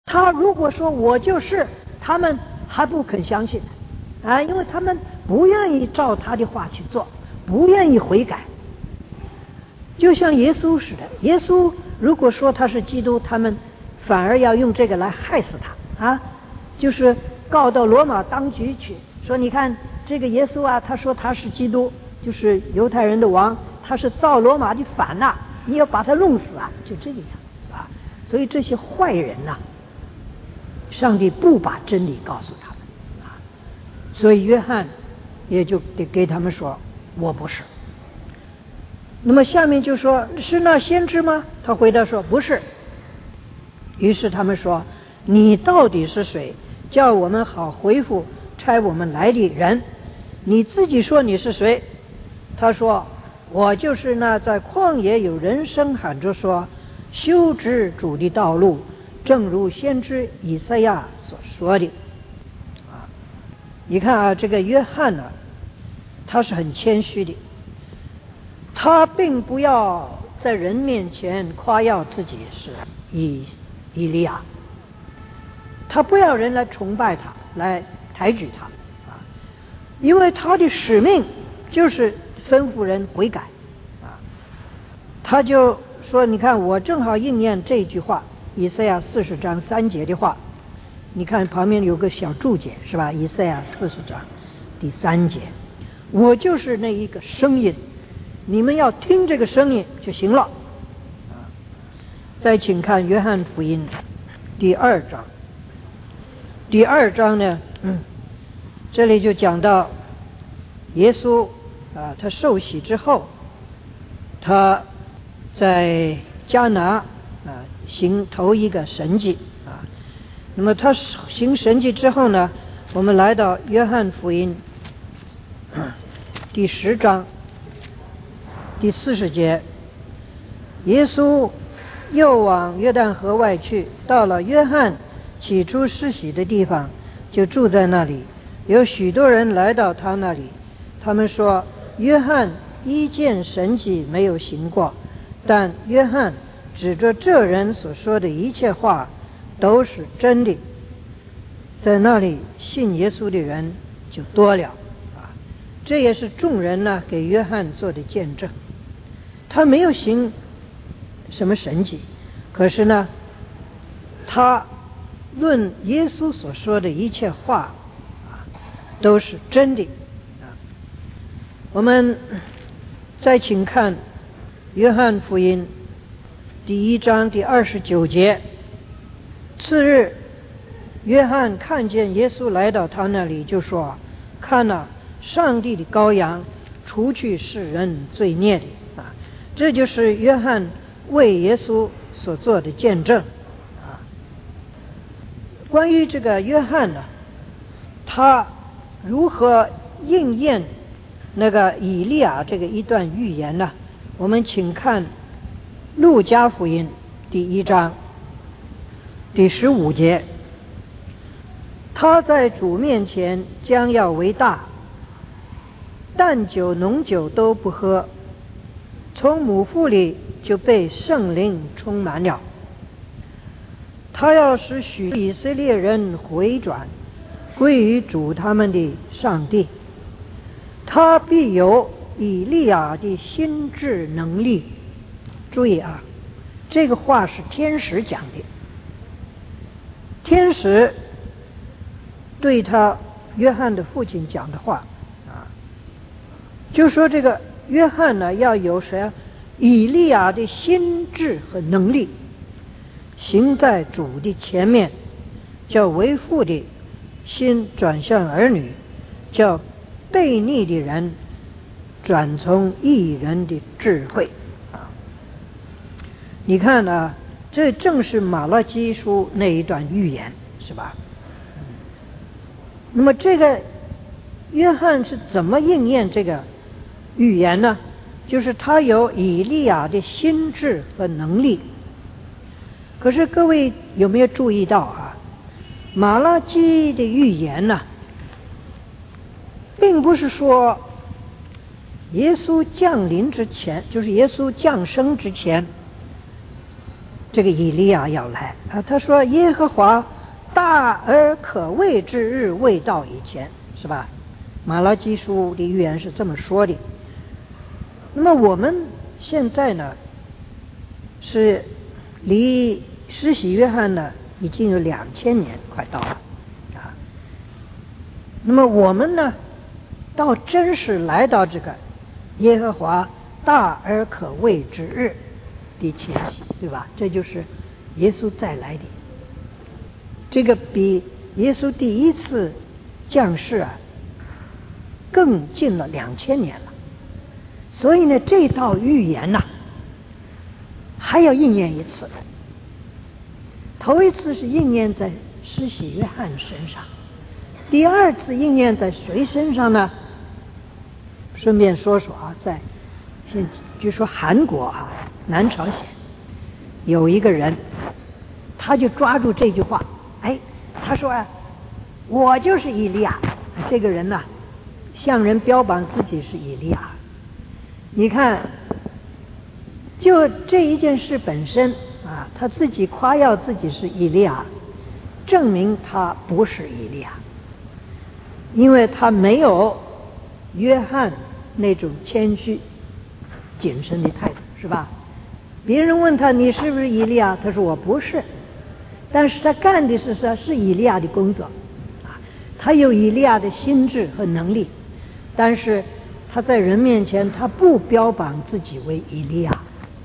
他如果说我就是，他们还不肯相信啊，因为他们不愿意照他的话去做，不愿意悔改。就像耶稣似的，耶稣如果说他是基督，他们反而要用这个来害死他啊，就是告到罗马当局去，说你看这个耶稣啊，他说他是基督，就是犹太人的王，他是造罗马的反呐，你要把他弄死啊，就这个样子啊。所以这些坏人呐，上帝不把真理告诉他们啊，所以约翰也就得给他们说我不是。那么下面就说是那先知吗？他回答说不是。于是他们说你到底是谁，叫我们好回复差我们来的人，你自己说你是谁？他说我就是那在旷野有人声喊着说修直主的道路，正如先知以赛亚所说的啊。你看啊，这个约翰呢，他是很谦虚的，他并不要在人面前夸耀自己是以利亚，他不要人来崇拜他，来抬举他啊，因为他的使命就是吩咐人悔改啊。他就说你看我正好应验这句话，以赛亚40章3节的话，你看旁边有个小注解是吧？以赛亚40章第3节，我就是那一个声音，你们要听这个声音就行了。再请看约翰福音第2章。第2章呢，这里就讲到耶稣啊，他受洗之后，他在迦拿啊行头一个神迹啊。那么他行神迹之后呢，我们来到约翰福音第10章第40节，耶稣又往约旦河外去，到了约翰起初施洗的地方，就住在那里。有许多人来到他那里，他们说约翰一件神迹没有行过，但约翰指着这人所说的一切话都是真的。在那里信耶稣的人就多了啊，这也是众人呢给约翰做的见证。他没有行什么神迹，可是呢他论耶稣所说的一切话啊都是真的啊。我们再请看约翰福音第1章第29节，次日约翰看见耶稣来到他那里，就说看哪，上帝的羔羊，除去世人罪孽的啊。这就是约翰为耶稣所做的见证啊。关于这个约翰呢，他如何应验那个以利亚这个一段预言呢？我们请看路加福音第1章第15节，他在主面前将要为大，淡酒浓酒都不喝，从母腹里就被圣灵充满了。他要使许以色列人回转归于主他们的上帝，他必有以利亚的心智能力。注意啊，这个话是天使讲的，天使对他约翰的父亲讲的话啊，就说这个约翰呢要有谁啊？以利亚的心智和能力，行在主的前面，叫为父的心转向儿女，叫悖逆的人转从义人的智慧啊。你看啊，这正是马拉基书那一段预言，是吧？那么这个约翰是怎么应验这个预言呢？就是他有以利亚的心智和能力。可是各位有没有注意到啊，马拉基的预言呢，并不是说耶稣降临之前，就是耶稣降生之前， 这个以利亚要来啊。他说耶和华大而可畏之日未到以前，是吧？马拉基书的预言是这么说的。那么我们现在呢，是离施洗约翰呢已经有2000年快到了啊。那么我们呢，到真是来到这个耶和华大而可畏之日的前夕，对吧？这就是耶稣再来的，这个比耶稣第一次降世啊更近了2000年了。所以呢，这道预言呐，还要应验一次。头一次是应验在施洗约翰身上，第二次应验在谁身上呢？顺便说说啊，据说韩国啊，南朝鲜有一个人，他就抓住这句话，他说啊，我就是以利亚。这个人呢，向人标榜自己是以利亚。你看，就这一件事本身啊，他自己夸耀自己是以利亚，证明他不是以利亚，因为他没有约翰那种谦虚谨慎的态度，是吧？别人问他你是不是以利亚，他说我不是，但是他干的是以利亚的工作啊，他有以利亚的心智和能力，但是他在人面前他不标榜自己为以利亚。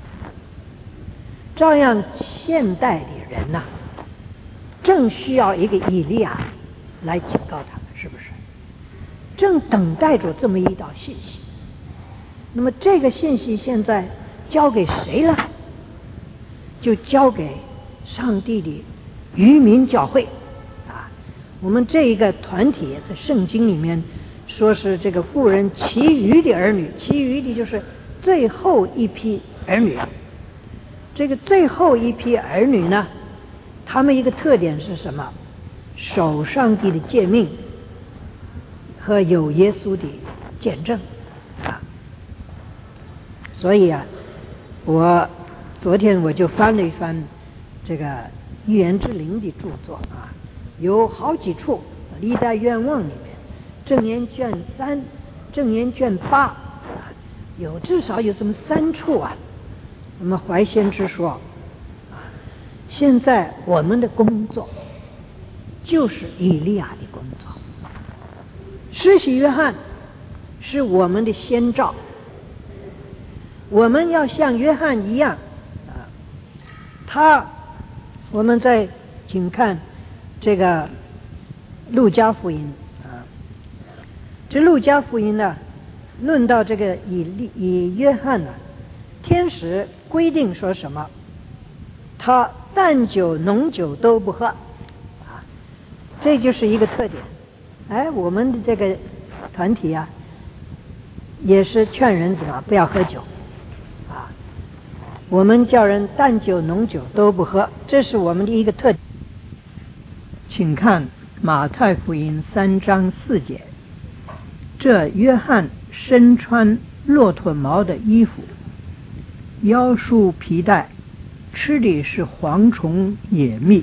照样现代的人呐，正需要一个以利亚来警告他们，是不是？正等待着这么一道信息。那么这个信息现在交给谁了？就交给上帝的渔民教会啊。我们这一个团体在圣经里面说是这个妇人其余的儿女，其余的就是最后一批儿女。这个最后一批儿女呢，他们一个特点是什么？守上帝的诫命和有耶稣的见证啊。所以啊，我昨天我就翻了一翻这个预言之灵的著作啊，有好几处，历代愿望里面，箴言卷3、箴言卷8，至少有这么3处啊。我们怀先知说啊，现在我们的工作就是以利亚的工作。施洗约翰是我们的先兆，我们要像约翰一样啊。我们再请看这个路加福音啊，这路加福音呢，论到这个以约翰呢，天使规定说什么？他淡酒浓酒都不喝啊，这就是一个特点。我们的这个团体啊，也是劝人怎么不要喝酒啊。我们叫人淡酒浓酒都不喝，这是我们的一个特点。请看马太福音3章4节，这约翰身穿骆驼毛的衣服，腰束皮带，吃的是蝗虫野蜜。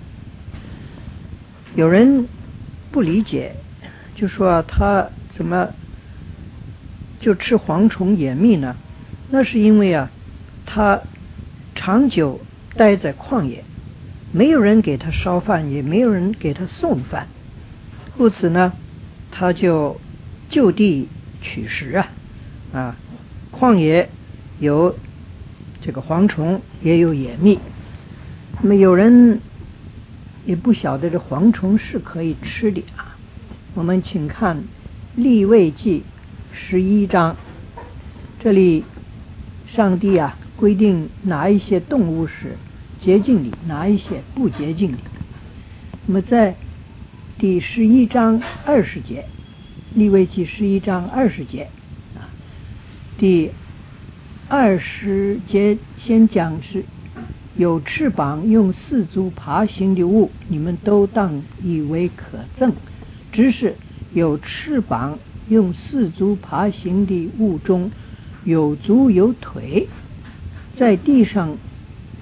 有人不理解，就说他怎么就吃蝗虫野蜜呢？那是因为啊，他长久待在旷野，没有人给他烧饭，也没有人给他送饭，故此呢，他就就地取食啊。旷野有这个蝗虫，也有野蜜。那么有人也不晓得这蝗虫是可以吃的啊。我们请看利未记11章，这里上帝啊规定哪一些动物是洁净的，哪一些不洁净的。那么在第11章20节，利未记11章20节啊，第20节先讲是有翅膀用4足爬行的物，你们都当以为可憎；只是有翅膀用4足爬行的物中，有足有腿，在地上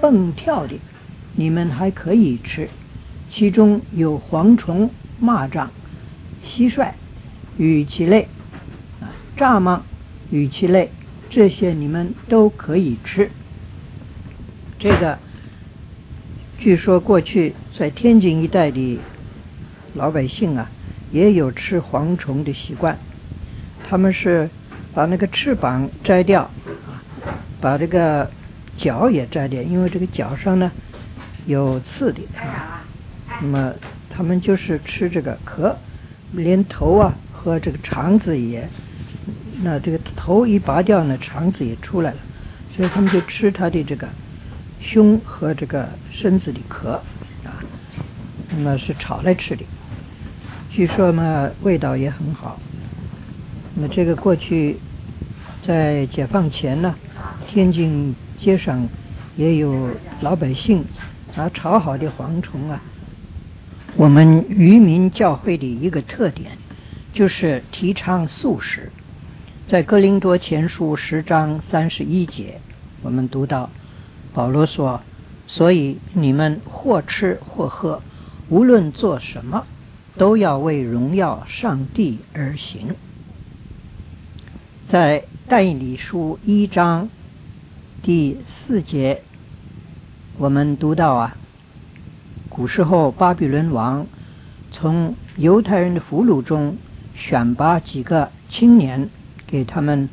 蹦跳的，你们还可以吃，其中有蝗虫、蚂蚱、蟋蟀与其类，蚱蜢与其类，这些你们都可以吃。这个据说过去在天津一带的老百姓也有吃蝗虫的习惯，他们是把那个翅膀摘掉，把这个脚也摘掉，因为这个脚上呢有刺的那么他们就是吃这个壳，连头和这个肠子也，那这个头一拔掉呢，肠子也出来了，所以他们就吃它的这个胸和这个身子的壳那么是炒来吃的，据说嘛味道也很好。那么这个过去在解放前呢，天津街上也有老百姓拿炒好的蝗虫我们渔民教会的一个特点就是提倡素食。在哥林多前书10章31节，我们读到保罗说，所以你们或吃或喝，无论做什么，都要为荣耀上帝而行。在但以理书1章第4节，我们读到古时候巴比伦王从犹太人的俘虏中选拔几个青年，给他们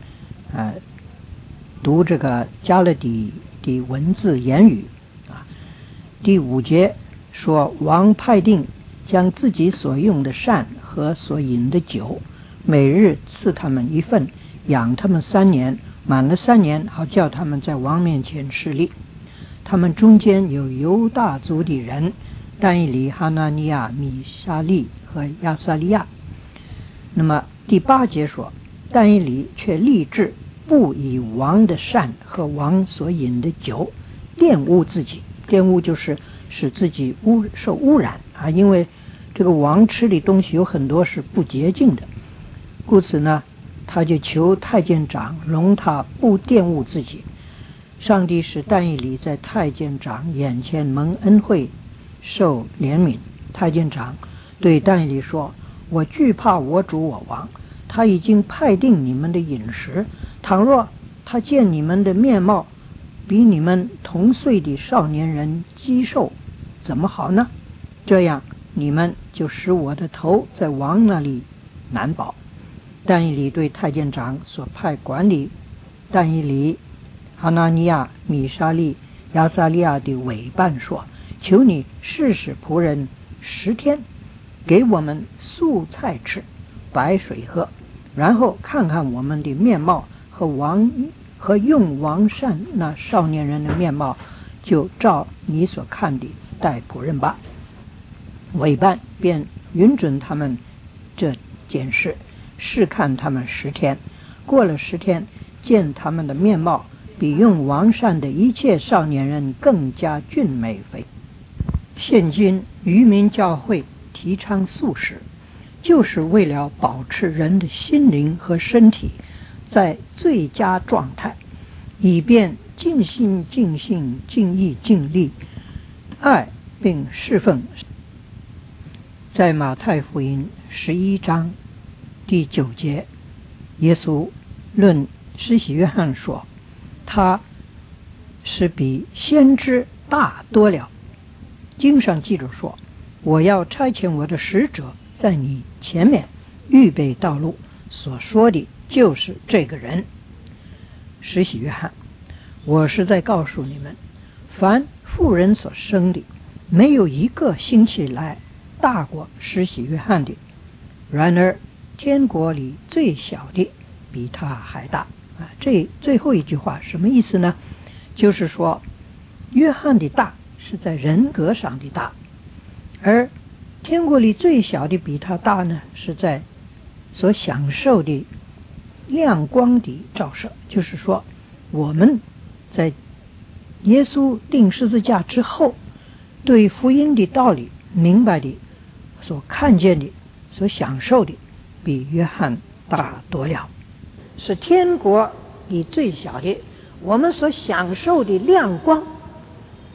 读这个加勒底的文字言语第5节说，王派定将自己所用的膳和所饮的酒，每日赐他们一份，养他们3年，满了3年，好叫他们在王面前侍立。他们中间有犹大族的人，但以理、哈拿尼亚、米沙利和亚撒利亚。那么第8节说，但以理却立志不以王的膳和王所饮的酒玷污自己，玷污就是使自己受污染因为这个王吃的东西有很多是不洁净的，故此呢，他就求太监长容他不玷污自己。上帝使但以理在太监长眼前蒙恩惠，受怜悯。太监长对但以理说，我惧怕我主我王，他已经派定你们的饮食，倘若他见你们的面貌比你们同岁的少年人肌瘦，怎么好呢？这样你们就使我的头在王那里难保。但以理对太监长所派管理但以理、哈拿尼亚、米沙利、亚撒利亚的委办说，求你试使仆人10天，给我们素菜吃，白水喝，然后看看我们的面貌和用王膳那少年人的面貌，就照你所看的待仆人吧。委办便允准他们这件事，试看他们10天。过了10天，见他们的面貌比用王膳的一切少年人更加俊美肥。现今渔民教会提倡素食，就是为了保持人的心灵和身体在最佳状态，以便尽心尽性尽意尽力爱并侍奉。在马太福音11章第9节，耶稣论施洗约翰说，他是比先知大多了。经上记着说，我要差遣我的使者在你前面预备道路，所说的就是这个人，施洗约翰。我是在告诉你们，凡妇人所生的，没有一个兴起来大过施洗约翰的，然而天国里最小的比他还大这最后一句话什么意思呢？就是说约翰的大是在人格上的大，而天国里最小的比他大呢，是在所享受的亮光的照射。就是说我们在耶稣钉十字架之后，对福音的道理明白的，所看见的，所享受的，比约翰大多了。是天国里最小的，我们所享受的亮光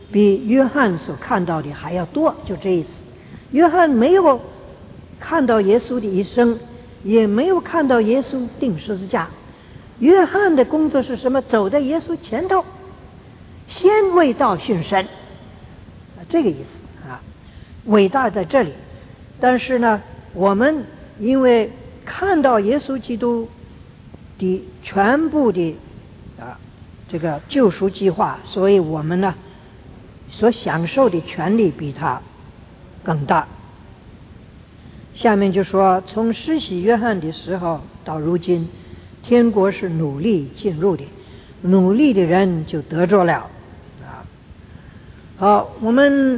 比约翰所看到的还要多，就这意思。约翰没有看到耶稣的一生，也没有看到耶稣钉十字架。约翰的工作是什么？走在耶稣前头，先为道殉身，这个意思啊，伟大在这里。但是呢，我们因为看到耶稣基督的全部的这个救赎计划，所以我们呢所享受的权利比他更大。下面就说，从施洗约翰的时候到如今，天国是努力进入的，努力的人就得着了啊。好，我们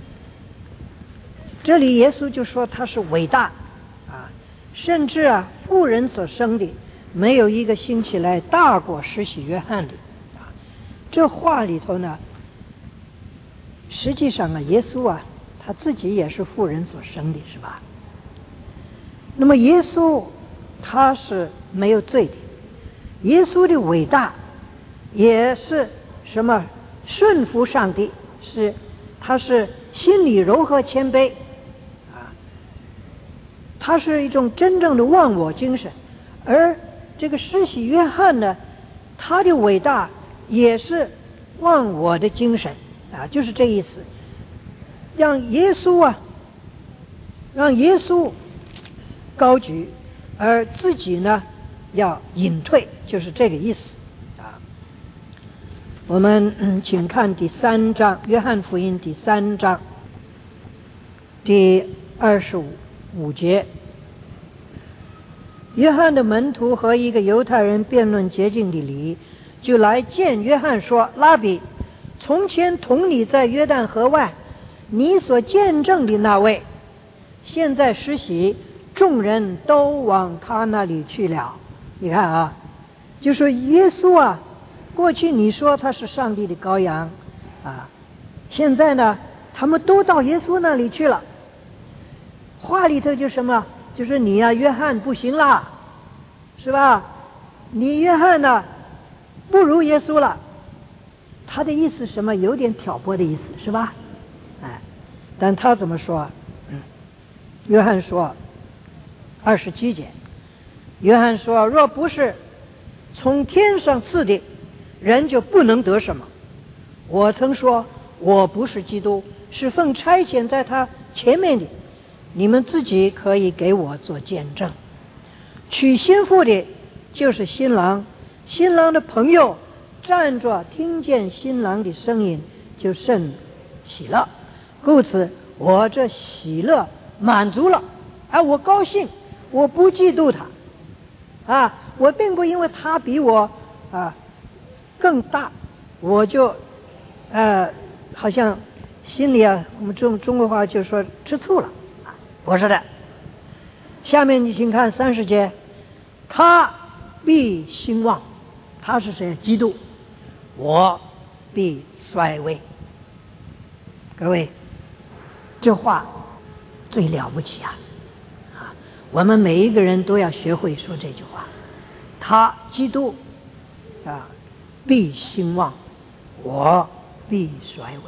这里耶稣就说他是伟大啊，甚至妇人所生的没有一个兴起来大过施洗约翰的啊。这话里头呢，实际上耶稣他自己也是妇人所生的，是吧？那么耶稣他是没有罪的，耶稣的伟大也是什么？顺服上帝，他是心里柔和谦卑啊，他是一种真正的忘我精神。而这个施洗约翰呢，他的伟大也是忘我的精神啊，就是这意思。让耶稣高举，而自己呢要隐退，就是这个意思啊。我们请看第3章，约翰福音第3章第25节。约翰的门徒和一个犹太人辩论洁净的理，就来见约翰说：拉比，从前同你在约旦河外，你所见证的那位，现在施洗，众人都往他那里去了。你看就说耶稣过去你说他是上帝的羔羊现在呢他们都到耶稣那里去了。话里头就什么？就是你约翰不行了，是吧？你约翰呢不如耶稣了。他的意思什么？有点挑拨的意思，是吧？但他怎么说？约翰说27节，约翰说，若不是从天上赐的，人就不能得什么。我曾说我不是基督，是奉差遣在他前面的，你们自己可以给我做见证。娶新妇的就是新郎，新郎的朋友站着听见新郎的声音，就甚喜乐。故此我这喜乐满足了，我高兴，我不嫉妒他我并不因为他比我更大，我就好像心里我们中国话就说吃醋了不是的。下面你请看30节，他必兴旺，他是谁？基督。我必衰微。各位，这话最了不起我们每一个人都要学会说这句话。他基督必兴旺，我必衰微。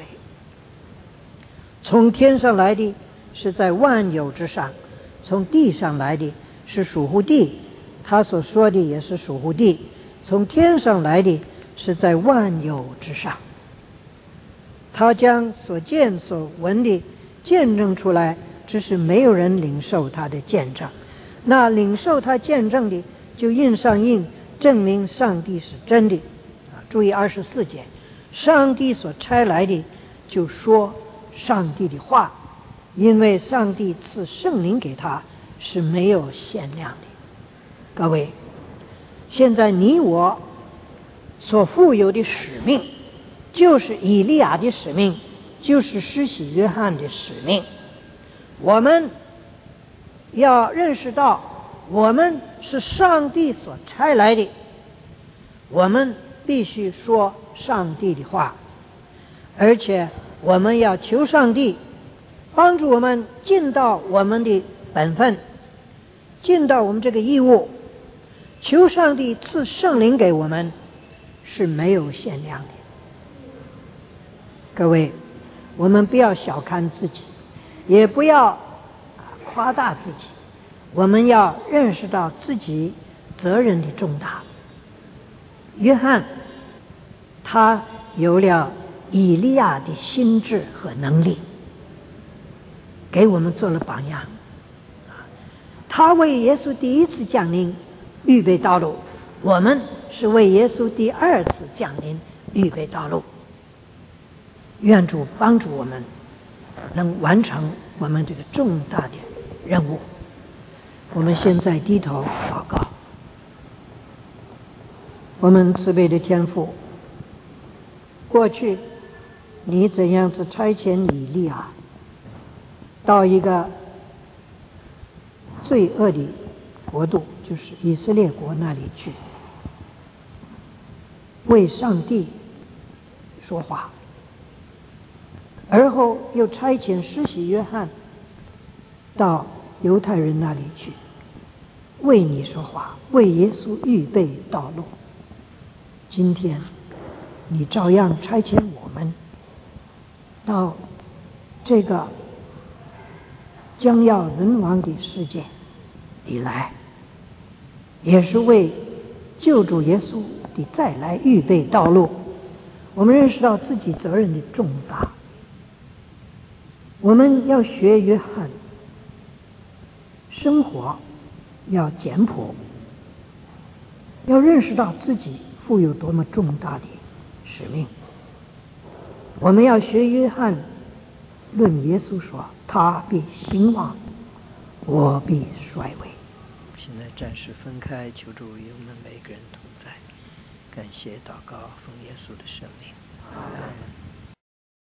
从天上来的是在万有之上，从地上来的是属乎地，他所说的也是属乎地。从天上来的是在万有之上，他将所见所闻的见证出来，只是没有人领受他的见证。那领受他见证的就印上印，证明上帝是真的注意24节，上帝所差来的就说上帝的话，因为上帝赐圣灵给他是没有限量的。各位，现在你我所负有的使命，就是以利亚的使命，就是施洗约翰的使命。我们要认识到，我们是上帝所差来的，我们必须说上帝的话，而且我们要求上帝帮助我们尽到我们的本分，尽到我们这个义务。求上帝赐圣灵给我们是没有限量的。 各位，我们不要小看自己，也不要夸大自己，我们要认识到自己责任的重大。约翰他有了以利亚的心智和能力，给我们做了榜样。他为耶稣第一次降临预备道路，我们是为耶稣第二次降临预备道路。愿主帮助我们能完成我们这个重大的任务。我们现在低头祷告。我们慈悲的天父，过去你怎样子差遣以利亚到一个罪恶的国度，就是以色列国那里去，为上帝说话，而后又差遣施洗约翰到犹太人那里去，为你说话，为耶稣预备道路。今天你照样差遣我们到这个将要沦亡的世界里来，也是为救主耶稣的再来预备道路。我们认识到自己责任的重大，我们要学约翰，生活要简朴，要认识到自己负有多么重大的使命。我们要学约翰论耶稣说，他必兴旺，我必衰微。现在暂时分开，求主与我们每个人同在。感谢祷告，奉耶稣的圣名，阿们。